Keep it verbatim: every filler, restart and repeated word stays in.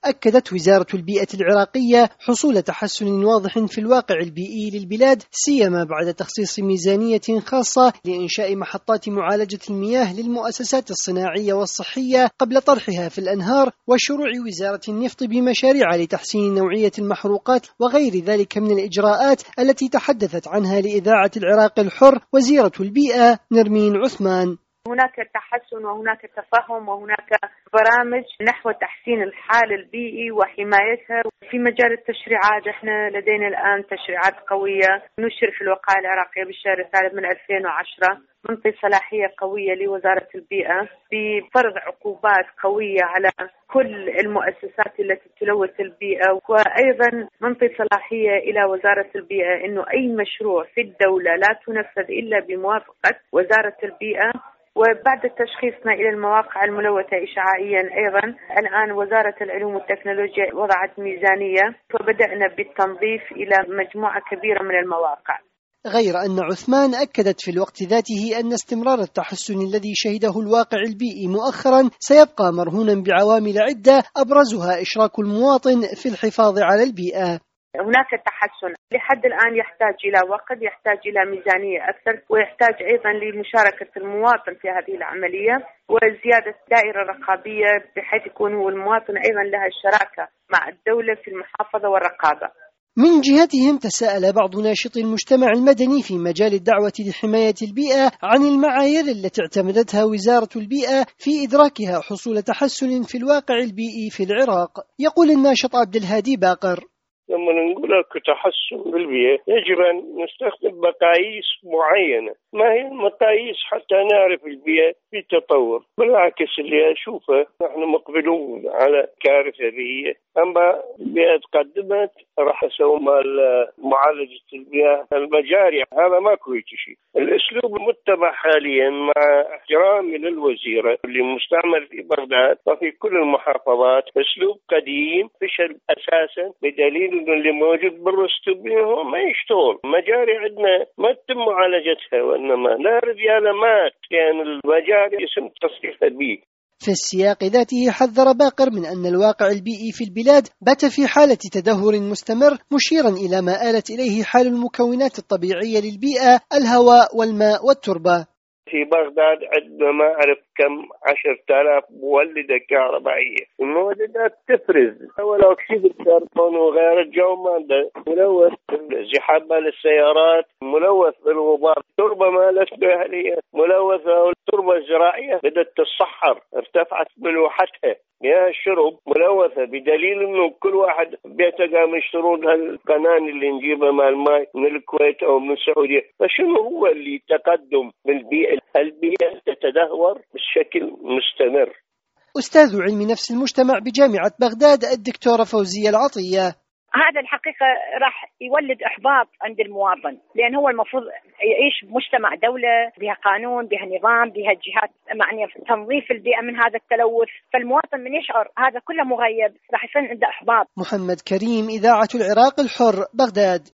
أكدت وزارة البيئة العراقية حصول تحسن واضح في الواقع البيئي للبلاد، سيما بعد تخصيص ميزانية خاصة لإنشاء محطات معالجة المياه للمؤسسات الصناعية والصحية قبل طرحها في الأنهار، وشروع وزارة النفط بمشاريع لتحسين نوعية المحروقات وغير ذلك من الإجراءات التي تحدثت عنها لإذاعة العراق الحر وزيرة البيئة نرمين عثمان. هناك تحسن وهناك تفهم وهناك برامج نحو تحسين الحال البيئي وحمايتها. في مجال التشريعات احنا لدينا الآن تشريعات قوية نشر في الوقائع العراقية بالشهر الثالث من ألفين وعشرة، منطي صلاحية قوية لوزارة البيئة بفرض عقوبات قوية على كل المؤسسات التي تلوث البيئة، وأيضا منطي صلاحية إلى وزارة البيئة إنه أي مشروع في الدولة لا تنفذ إلا بموافقة وزارة البيئة. وبعد تشخيصنا إلى المواقع الملوثة إشعاعيا أيضا الآن وزارة العلوم والتكنولوجيا وضعت ميزانية وبدأنا بالتنظيف إلى مجموعة كبيرة من المواقع. غير أن عثمان أكدت في الوقت ذاته أن استمرار التحسن الذي شهده الواقع البيئي مؤخرا سيبقى مرهونا بعوامل عدة أبرزها إشراك المواطن في الحفاظ على البيئة. هناك تحسن لحد الآن يحتاج إلى وقت، يحتاج إلى ميزانية أكثر، ويحتاج أيضا لمشاركة المواطن في هذه العملية وزيادة دائرة رقابية بحيث يكون هو المواطن أيضا لها الشراكة مع الدولة في المحافظة والرقابة. من جهتهم تساءل بعض ناشطي المجتمع المدني في مجال الدعوة لحماية البيئة عن المعايير التي اعتمدتها وزارة البيئة في إدراكها حصول تحسن في الواقع البيئي في العراق. يقول الناشط عبد الهادي باقر: لما نقول لك تحسن بالبيئة يجب أن نستخدم مقاييس معينة. ما هي المقاييس حتى نعرف البيئة في تطور؟ بالعكس اللي أشوفه نحن مقبلون على كارثة بيئية، أما البيئة تقدمت راح يسوون معالجة البيئة المجاري، هذا ماكو شيء. الأسلوب المتبع حاليا مع احترامي للوزيرة اللي مستعمل في بغداد وفي كل المحافظات أسلوب قديم فشل أساسا، بدليل إنه اللي موجود بالرستوبين هو ما يشتغل. مجاري عندنا ما تتم معالجتها، وإنما لا رجالمات يعني المجاري يسم تصريفها بيه. في السياق ذاته حذر باقر من أن الواقع البيئي في البلاد بات في حالة تدهور مستمر، مشيرا إلى ما آلت إليه حال المكونات الطبيعية للبيئة: الهواء والماء والتربة. في بغداد عندنا ما أعرف كم عشرة آلاف مولدة كهربائية، المولدات تفرز ولا أكسيد الكربون وغير الجو مادة ملوث، زحام للسيارات ملوث بالغبار، التربة مالتنا أهلية ملوثة، والتربة الزراعية بدأت تتصحر ارتفعت ملوحتها، مياه الشرب ملوثة، بدليل إنه كل واحد بيته قام يشترون هالقنان اللي نجيبها مع الماء من الكويت أو من السعودية. فشنو هو اللي تقدم بالبيئة؟ البيئة تتدهور بشكل مستمر. أستاذ علم نفس المجتمع بجامعة بغداد الدكتورة فوزية العطية: هذا الحقيقة راح يولد إحباط عند المواطن، لأن هو المفروض يعيش بمجتمع دولة بها قانون بها نظام بها جهات معنية في تنظيف البيئة من هذا التلوث، فالمواطن من يشعر هذا كله مغيب راح يصير عنده إحباط. محمد كريم، إذاعة العراق الحر، بغداد.